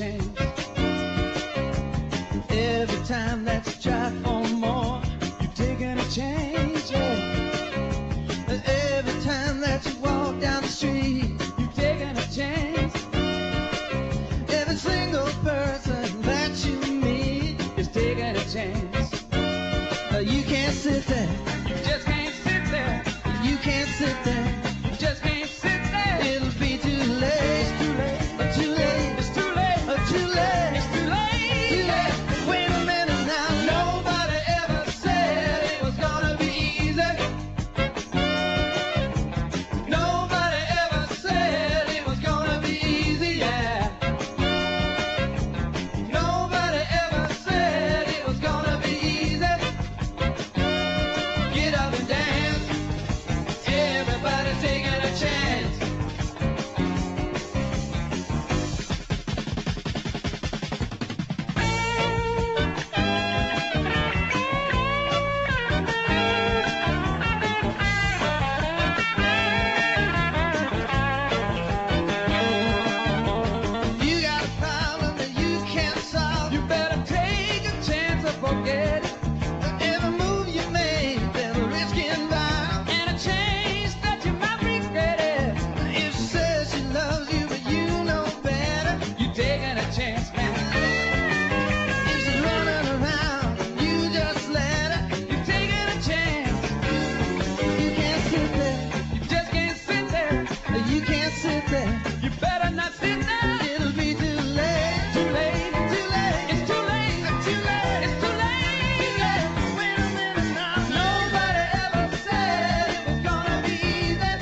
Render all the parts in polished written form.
chance. Every time that you try for more, you're taking a chance, yeah. Every time that you walk down the street, you're taking a chance. Every single person that you meet is taking a chance. You can't sit there, you just can't sit there. You can't sit there, you just can't sit there. It'll be too late, it's too late, too late, it's too late, too late, it's too late, too late. Wait a minute now, nobody ever said it was gonna be easy. Nobody ever said it was gonna be easy, yeah. Nobody ever said it was gonna be easy. Get up and dance, everybody taking a chance. You got a problem that you can't solve, you better take a chance or forget it. Every move you make, there's a risk involved, and a change that you might regret it. If she says she loves you, but you know better, you're taking a chance, man. If she's running around, you just let her, you're taking a chance. You can't sit there, you just can't sit there. You can't sit there, you better not sit there. It'll be too late, too late, too late. It's too late, too late, it's too late. Yeah. Wait a minute now, nobody ever said it was gonna be easy.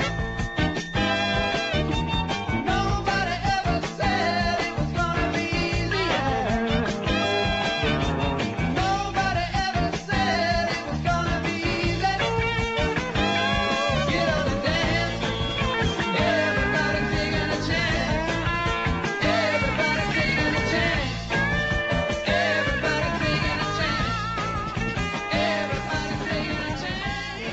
Nobody ever said it was gonna be easy. Yeah. Nobody ever said it was gonna be easy. Get up and dance, everybody taking a chance. Everybody taking a chance. Everybody taking a chance. Everybody taking a chance.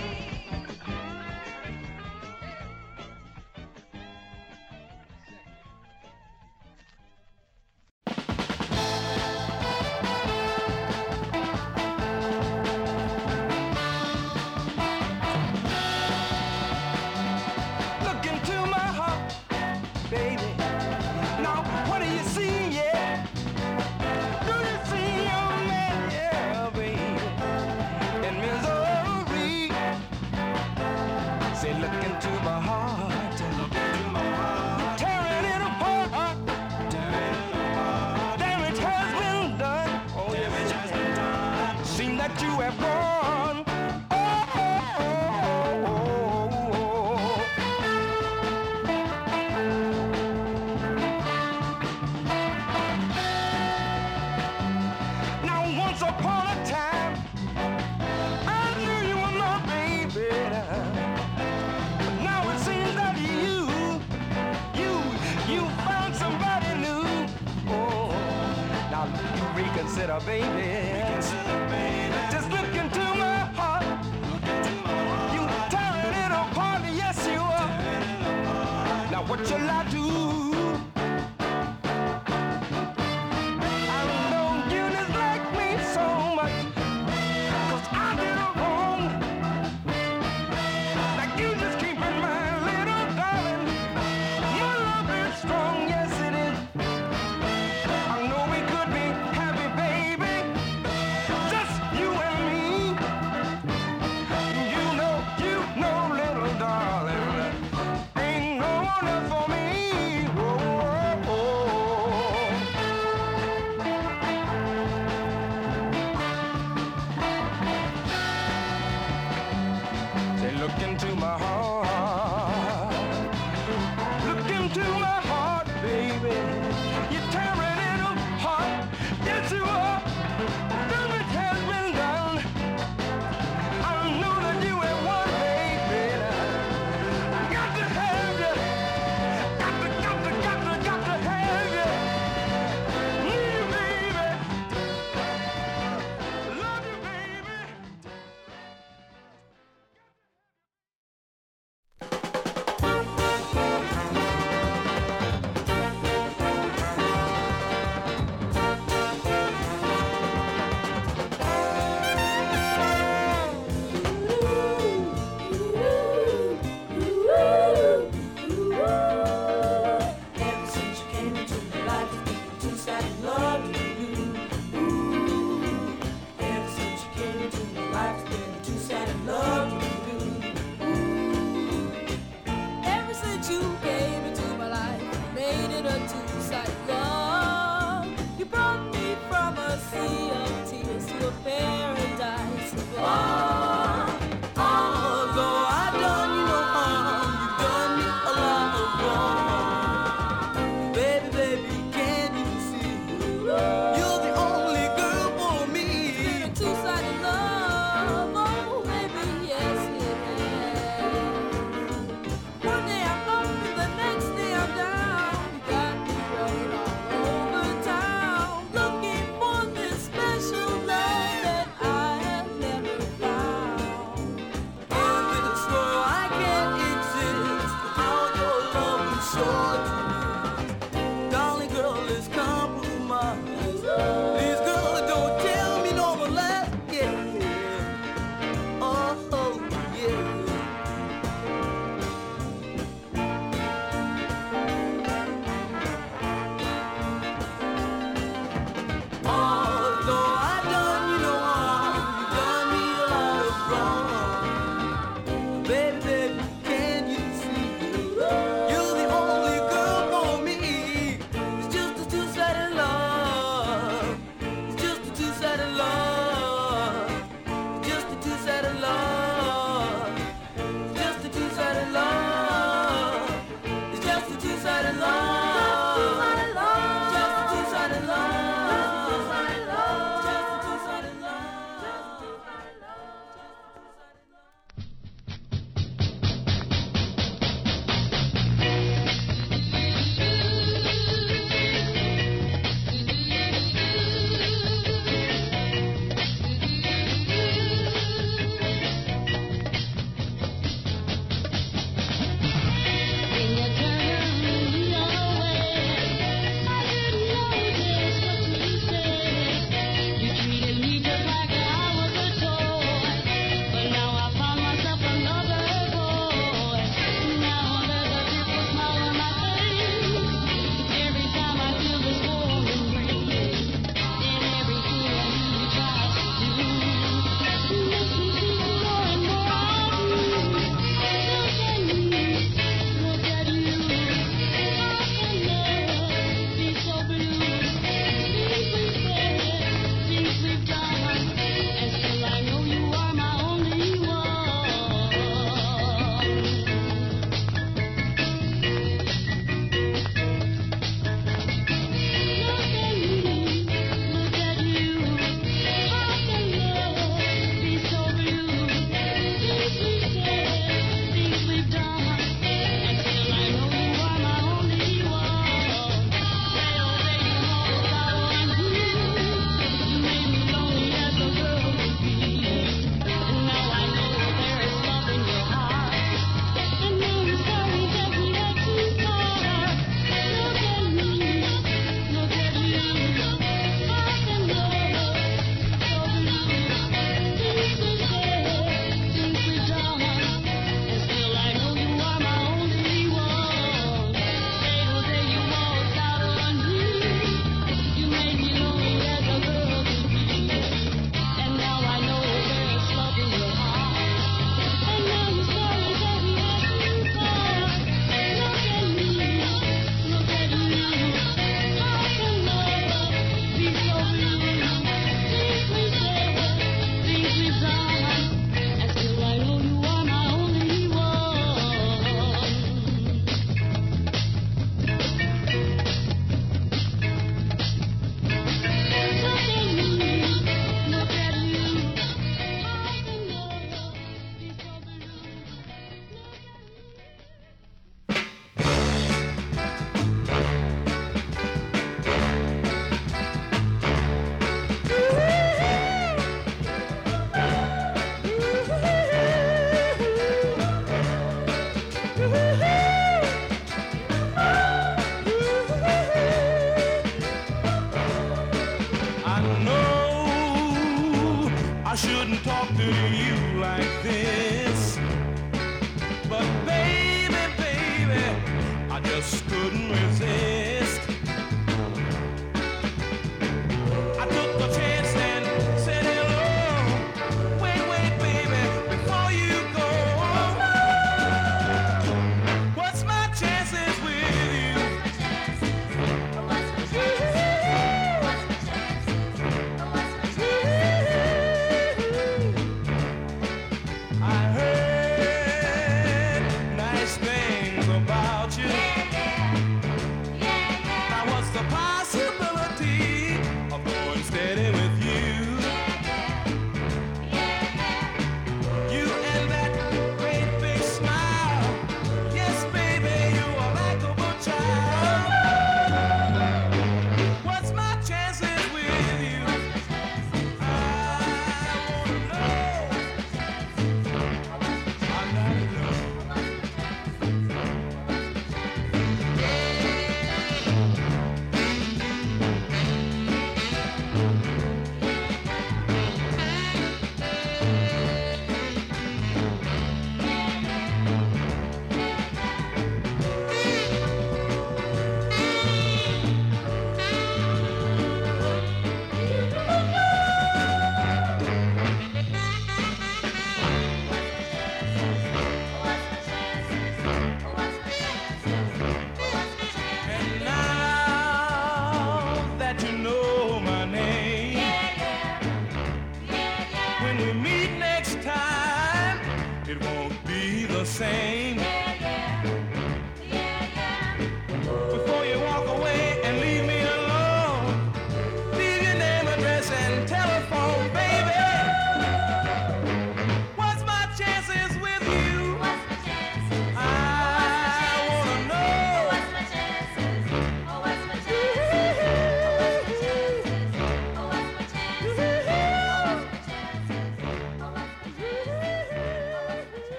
Look into my heart, baby. Now, what do you see, yeah? Do you see your man, yeah, baby? In misery. Say, look into my heart. Tearing it apart. Damage has been done. Oh, damage has been done. Seem that you have gone. Now, once upon a time, I knew you were my baby. But now it seems that you found somebody new. Oh, now you reconsider, baby. Just look into my heart. You tearing it apart, yes you are. Now what shall I do? I know you dislike me so much, 'cause I did it wrong. Like you just keep in mind, little darling, my love is strong, yes it is. I know we could be happy, baby, just you and me. You know, little darling, ain't no one else for me. made it a two-sided love. You brought me from a sea of tears to a paradise of love. Although I done you no harm, you done me a lot of wrong. Baby, baby, can't you see? You're the only girl for me. It's been a two-sided love, oh baby, yes it has. One day I'm up and the next day I'm down. You got me right on.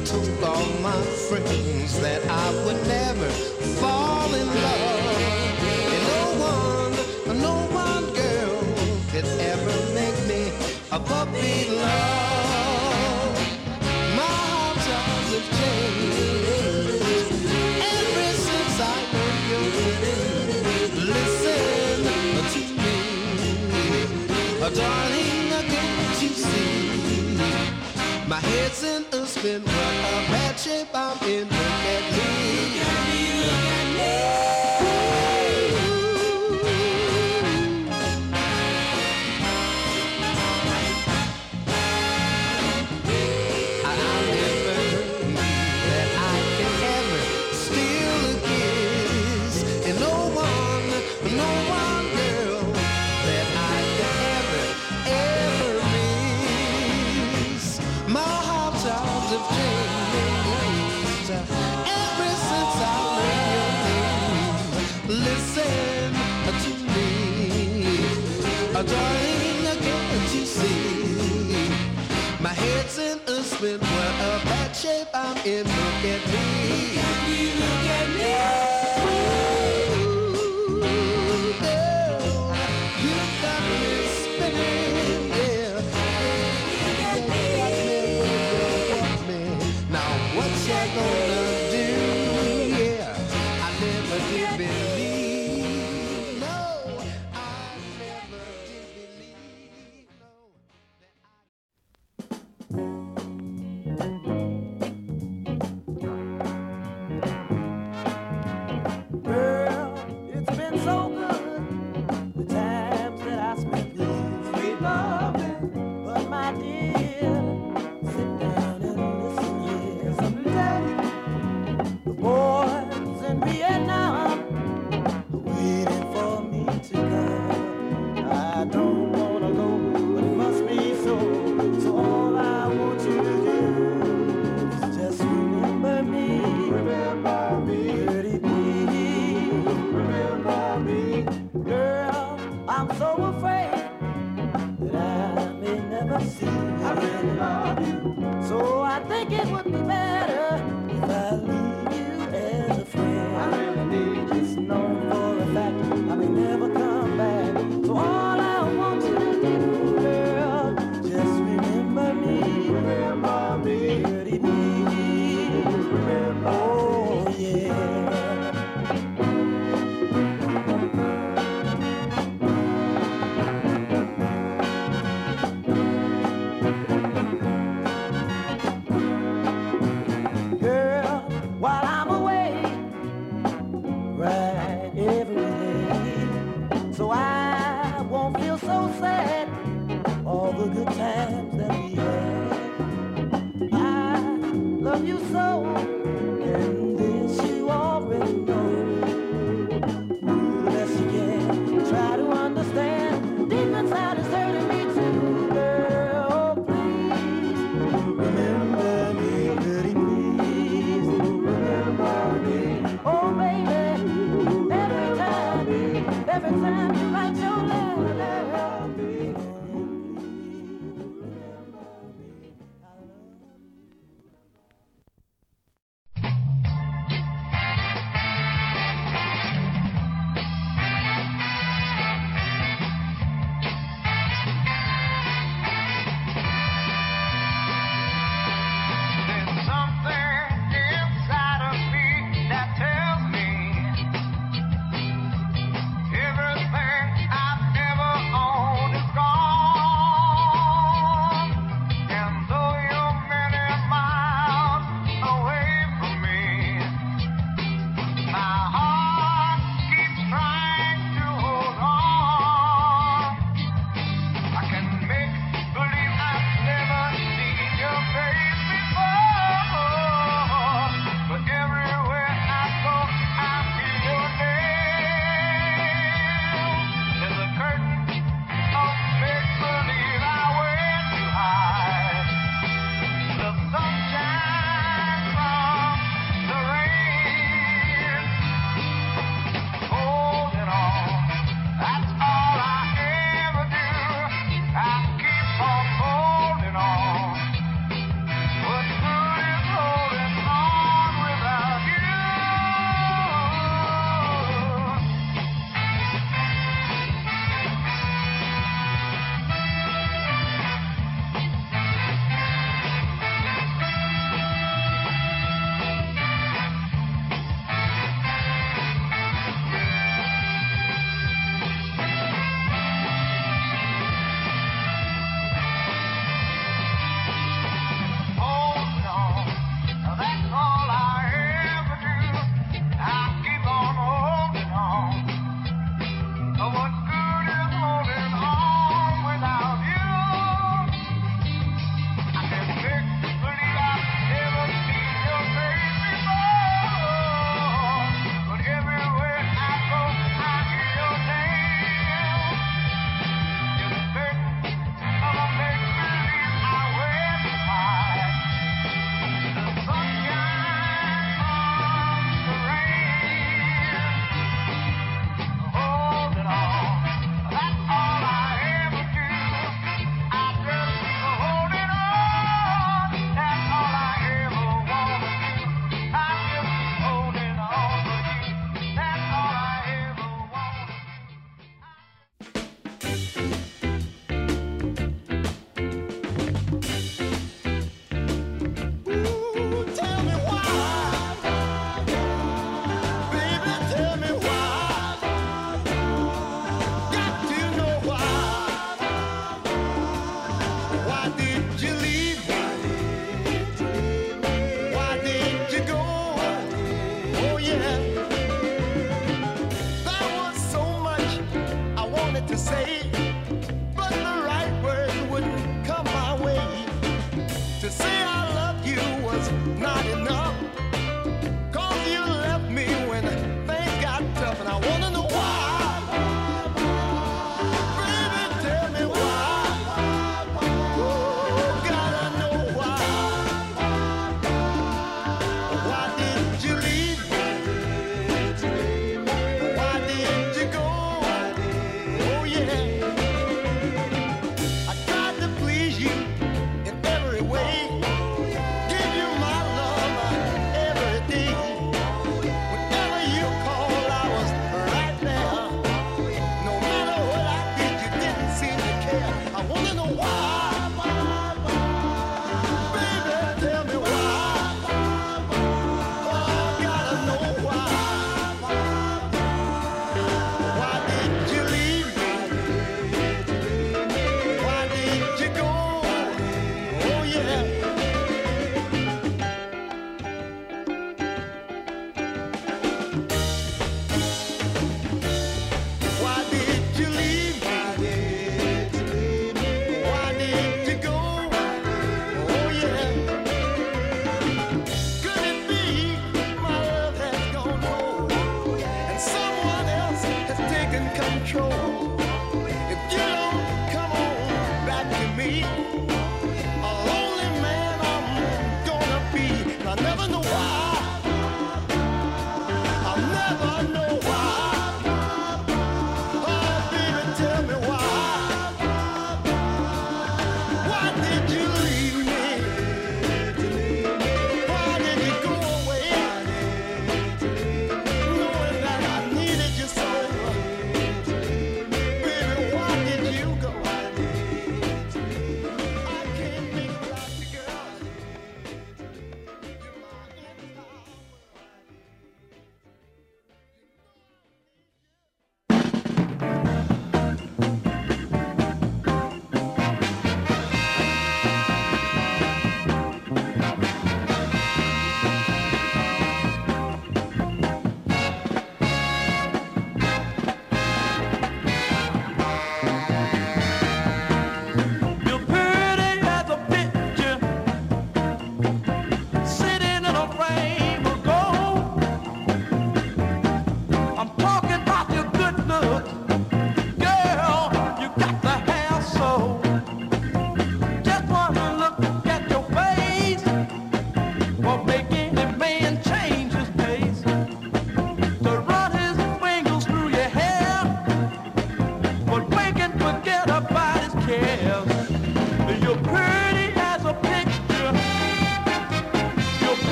told all my friends that I would never fall in love. And no one girl could ever make me a puppy love. My heart times have changed ever since I learned your name. Listen to me, darling, can't you see? My head's in a spin, what a bad shape I'm in. Look at me, look at me. I never believe that I can ever steal a kiss, and no one girl that I can ever miss. My heart times have changed ever since I learned your name. Listen to me, darling, can't you see? My head's in a spin, what a bad shape I'm in. Look at me, look at me. Ooh, girl, you got me spinning, yeah. Now what you gonna do? Yeah, I never did believe. No, I never did believe. No, that Girl, it's been so good, the times that I spent with you, sweet loving. But my dear, sit down and listen here. Someday, the boys in Vietnam are waiting for me to come. I don't wanna go, but it must be so. So all I want you to do is just remember me. Remember me. Pretty please. Remember me. Girl, I'm so afraid that I may never see you. I really love you. So I think it would be better if I leave you as a friend. I really need you. Just know for a fact I may never come back. So all I want you to do, girl, just remember me. Remember me. Pretty please. Remember. Oh yeah. Girl, while I'm away, right every day, so I won't feel so sad. All the good times that we had, I love you so, and this you already know. Do the best you can, try to understand. Deep inside it's hurting me too, girl. Oh, please remember me, pretty please. Remember me. Oh, baby, every time you write your letter, please remember me. I love you.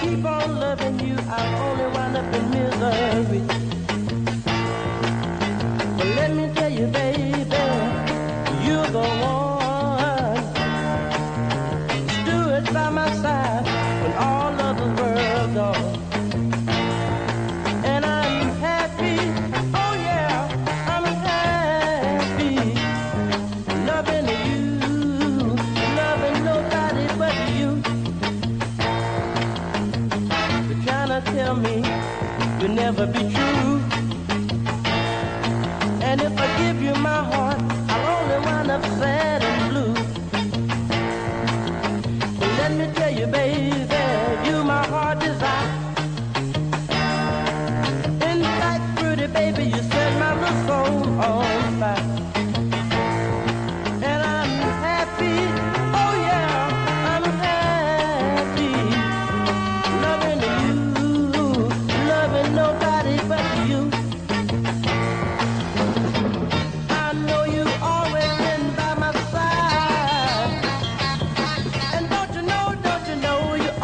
keep on loving you, I'll only wind up in misery. But let me tell you, baby, you're the one. Stood by my side when all of the world gone. And I'm happy, oh yeah, I'm happy. Loving you, loving nobody but you. You're trying to tell me you'll never be true. And if I give you my heart, I'll only wind up sad and blue. But let me tell you, baby, you my heart desire. In fact, pretty baby, you set my little soul on fire. And I'm happy, oh yeah, I'm happy. Loving you, loving nobody but you. I know you've always been by my side. And don't you know, you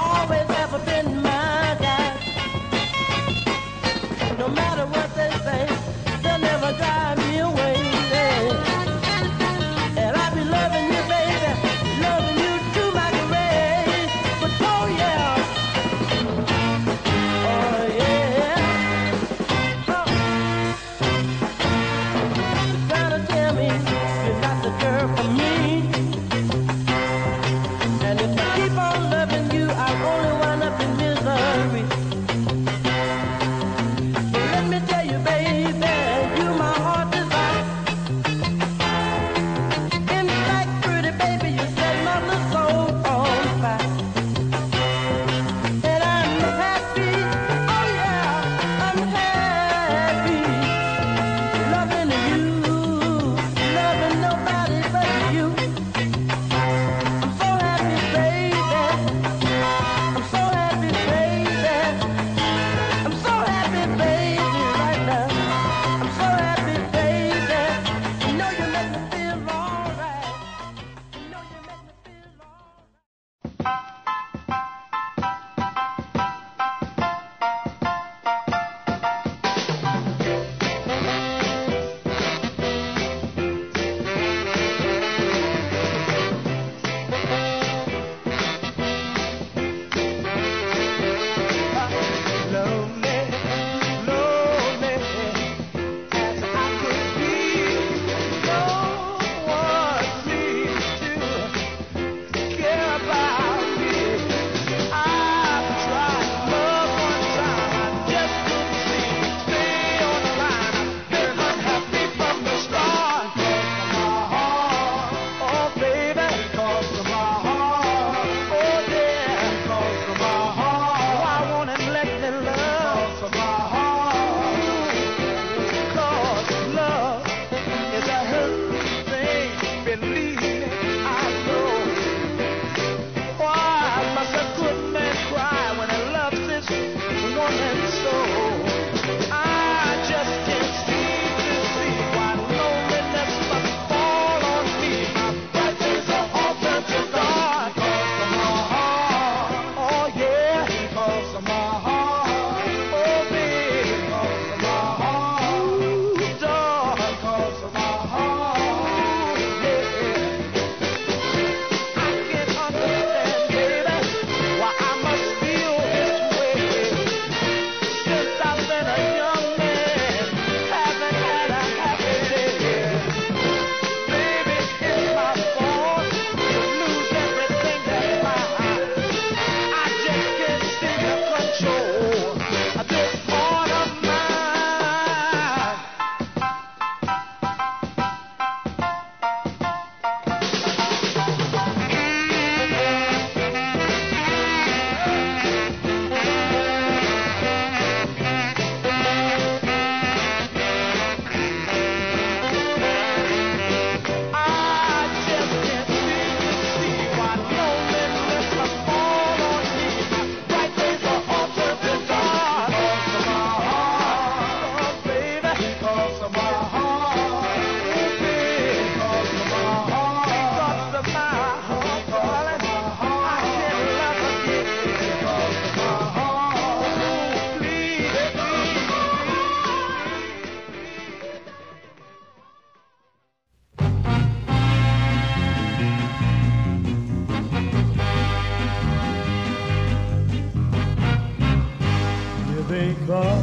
car,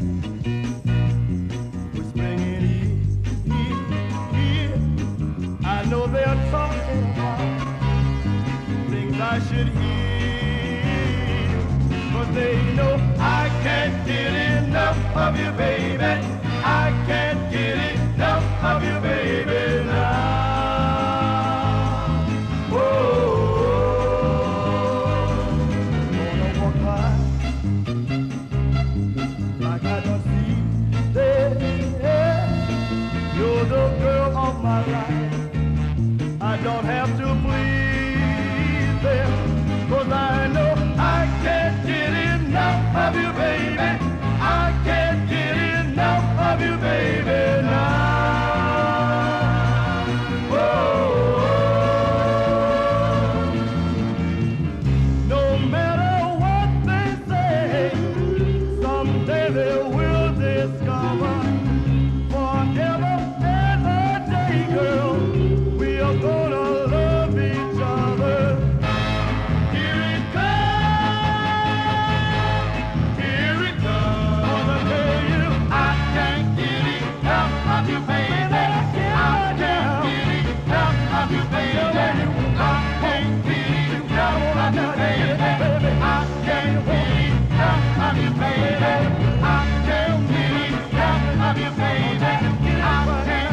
whispering in ear. I know they're talking about things I should hear, but they know I can't get enough of you, baby. I can't get enough of you, baby, now. My life, I don't have to please them, 'cause I know I can't get enough of you, baby. I can't get enough of you, baby, now. Oh, no matter what they say, someday they will discover forever. Girl, we are gonna love each other. Here it comes, here it comes. Gonna tell you, I can't get enough of you, baby. I can't get enough of you, baby. I can't get enough of you, baby. I can't get enough of you, baby. I can't get enough of you, baby. I can't.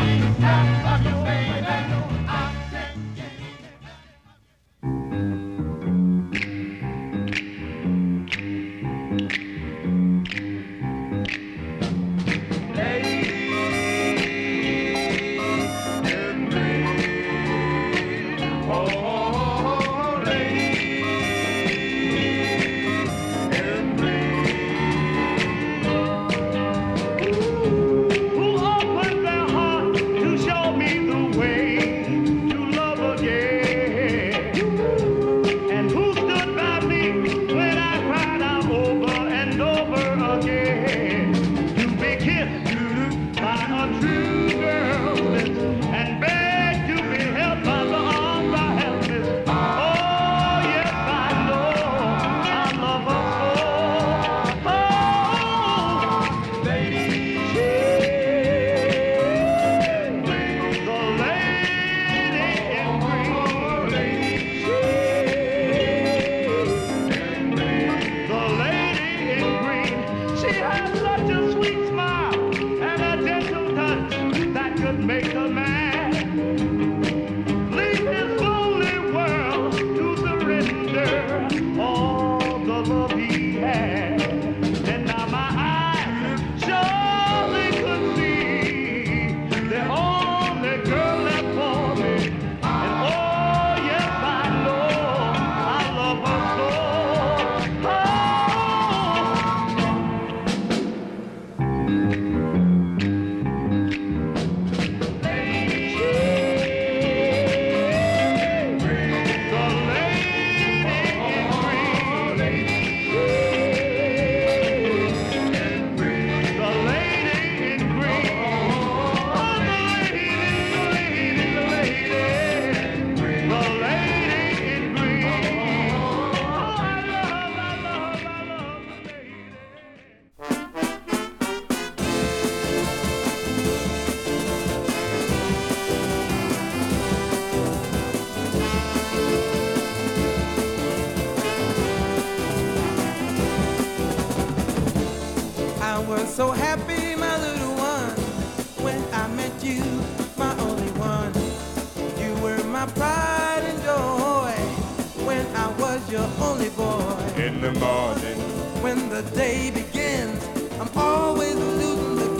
So happy, my little one, when I met you, my only one. You were my pride and joy when I was your only boy. In the morning, when the day begins, I'm always losing the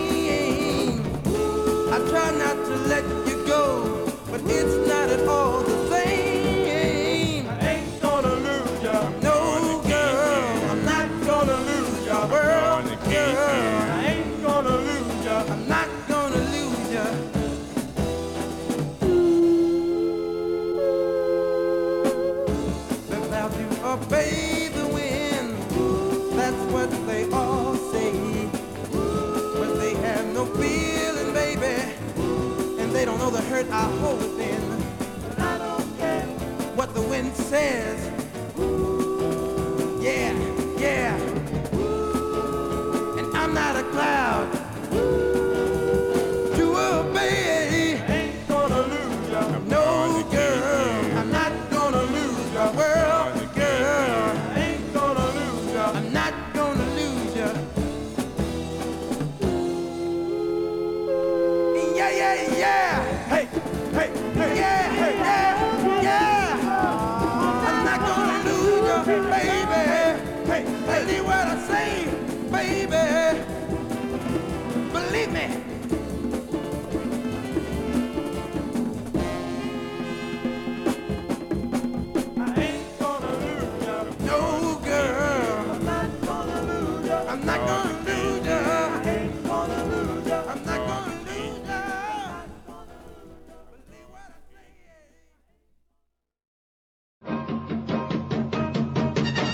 game. I try not to let you go, but it's not at all the same. I ain't gonna lose ya. No, girl, I'm not gonna lose ya, world. I ain't gonna lose ya. I'm not gonna lose ya. Without you obey the wind, that's what they all say. But they have no feeling, baby, and they don't know the hurt I hold within. I don't care what the wind says. Yeah, yeah. the world, girl. I ain't gonna lose ya. I'm not gonna lose ya. Yeah, yeah, yeah. Hey, hey, hey, yeah, hey, yeah, yeah. I'm not gonna lose ya, baby. Hey, believe what I say, baby. Believe me. I'm not gonna lose ya. I ain't gonna lose ya. I'm not gonna lose ya. Believe what I say.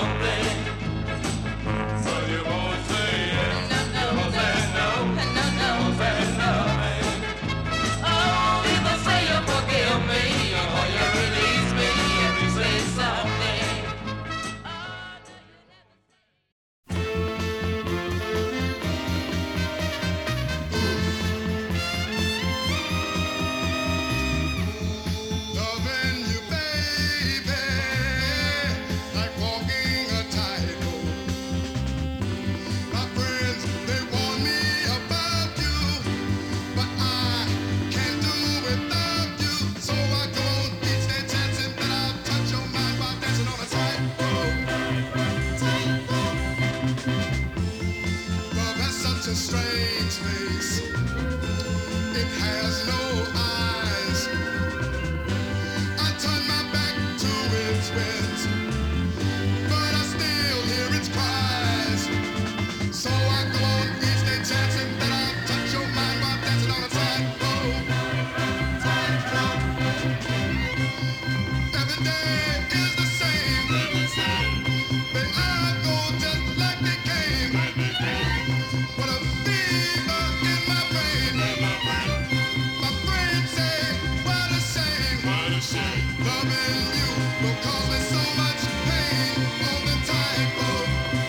something. But you won't say yes. You won't say no. You won't say nothing. Oh, people say you forgive me, or you release me if you say something. Loving you, baby, like walking a tightrope. My friends, they warn me about you, but I can't do without you. So I go on each day chancing that I'll touch your mind while dancing on a tightrope. Love has such a strange face. It has no eyes. I turn my back to its winds, but I still hear its cries. So I go on each day chancing that I'll touch your mind while dancing on a tightrope. Every day is the same. They all go just like they came. What a fever in my brain. My friends say, what a shame. Loving you will cause me so much pain on the tightrope.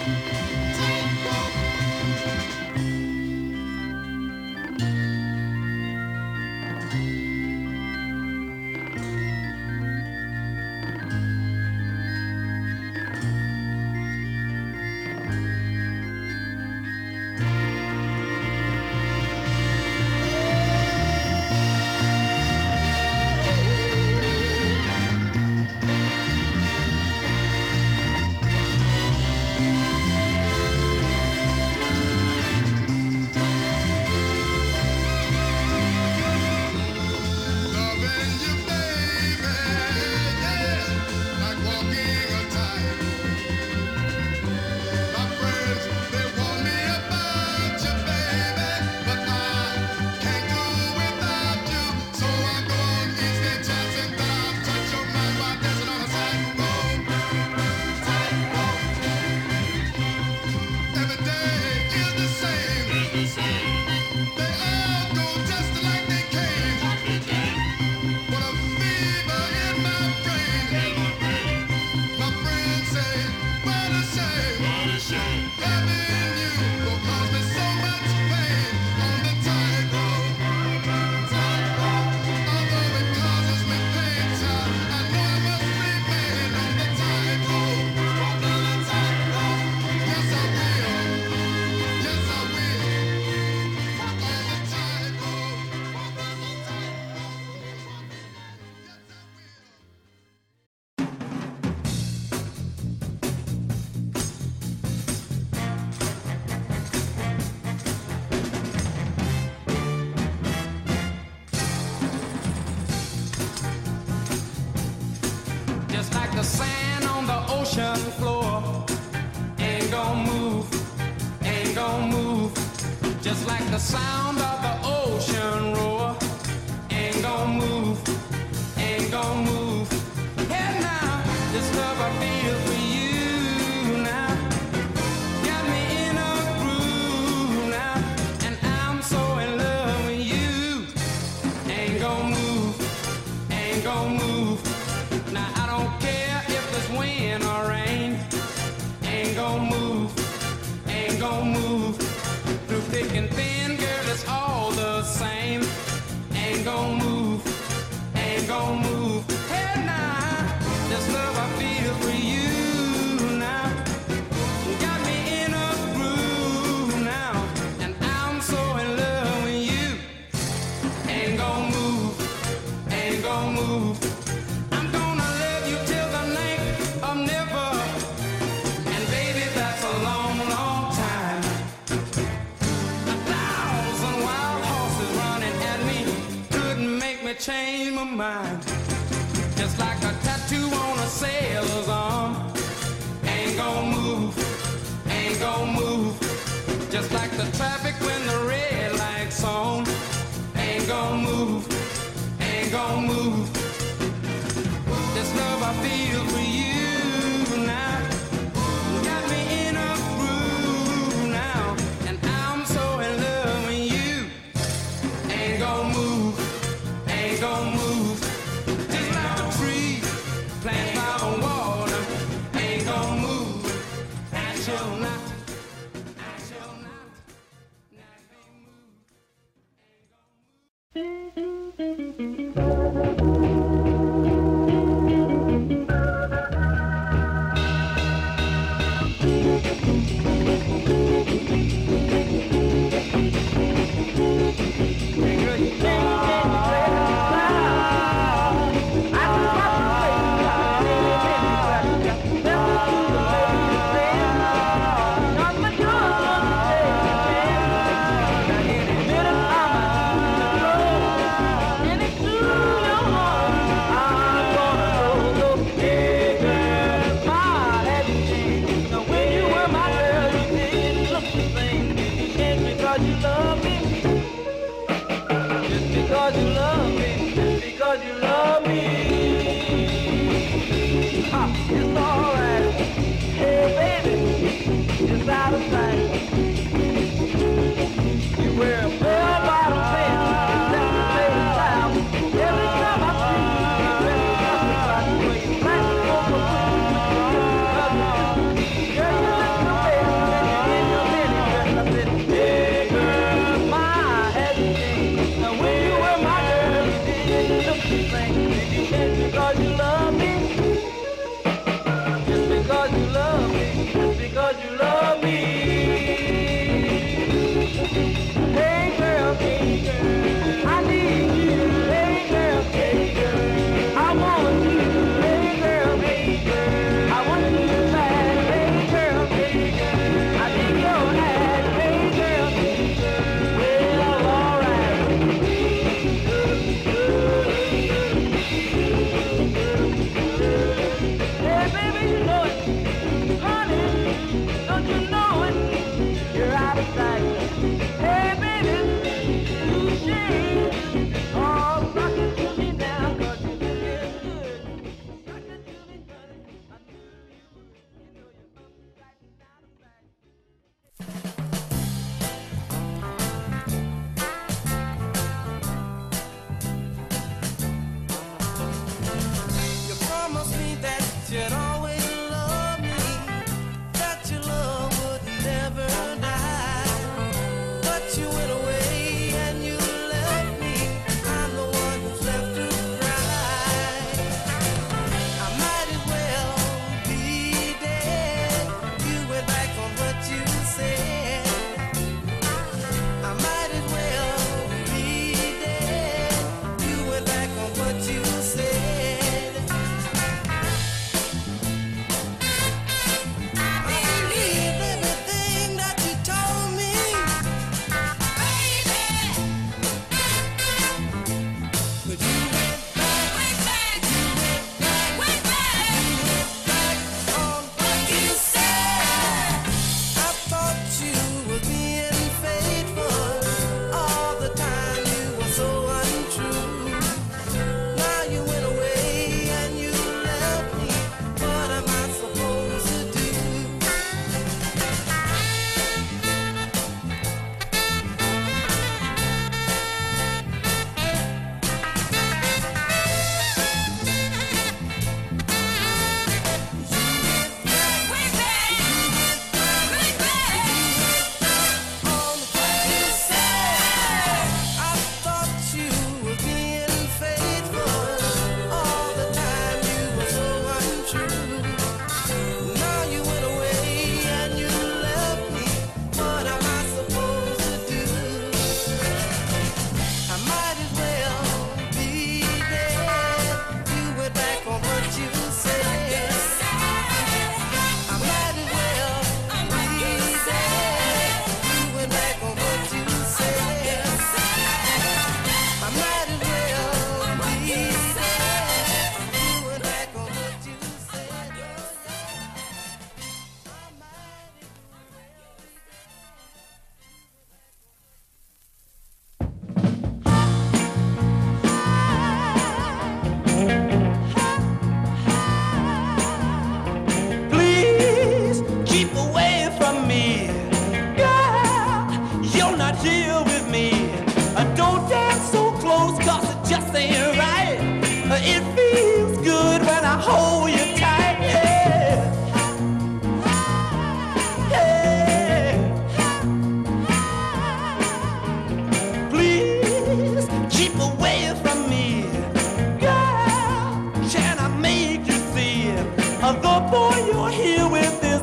Loving you, baby, yeah, like walking a tightrope. My friends, they warn me about you, baby, but I can't do without you. So I go on each day chancing that I'll touch your mind while dancing on a tightrope. Every day is the same. They all go just like they came. What a fever in my brain. My friends say, what a shame. Loving you will cause me so much pain on the tightrope. Although it causes me pain, child, I know I must remain on the tightrope. Yes, I will. Yes, I will. On the tightrope. Just like the sand on the ocean floor, ain't gonna move, ain't gonna move. Just like the sound of the ocean roar, ain't gonna move, ain't gonna move. Hey now, this love I feel for you now, got me in a groove now, and I'm so in love with you. Ain't gonna move, ain't gonna move. Now I don't care if it's wind or rain, ain't gonna move, ain't gonna move. Through thick and thin, girl, it's all the same. Ain't gonna move, ain't gonna move. Hey now, this love I feel for you now, got me in a groove now, and I'm so in love with you. Ain't gonna move, ain't gonna move. I'm gonna love you till the night of never, and baby, that's a long, long time. 1,000 wild horses running at me couldn't make me change my mind. Just like a tattoo on a sailor's arm, ain't gonna move, ain't gonna move. Just like the traffic when the red light's on, ain't gonna move, ain't gonna move. This love I feel for you now, shall not, I shall not, not be moved. Because you love me.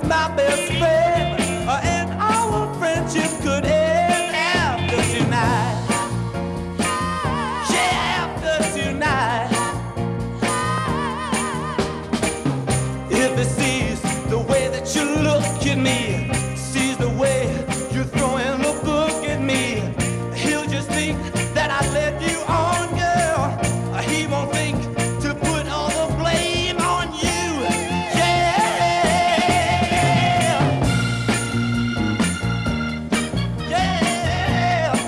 my best friend, and our friendship could end after tonight. Yeah, after tonight. If he sees the way that you look at me, sees the way you're throwing a book at me, he'll just think that I led you on, girl. He won't think to put all the blame on you. Yeah, yeah.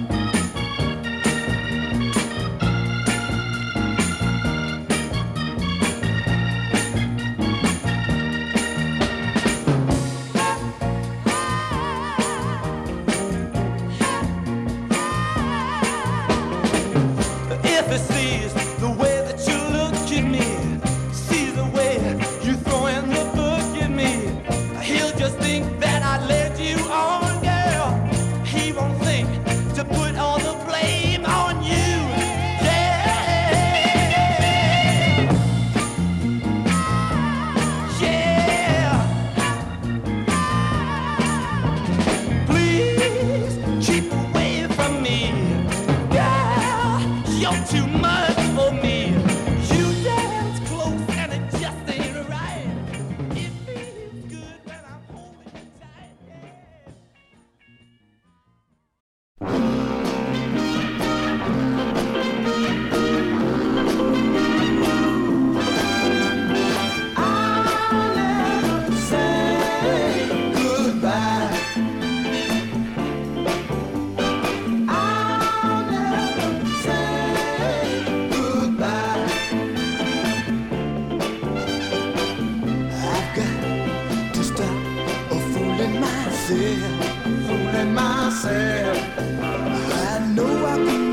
If he sees the way that you look at me, sees the way you throwing the book at me, he'll just think that I led you on, girl. He won't think to put all the blame on you. Yeah, yeah. Please keep away from me. Girl, you're too much for me. You dance close and it just ain't right. It feels good when I'm holding you tight. I'll never say goodbye. I'll never say goodbye. I've got to stop fooling myself, fooling myself. I know I can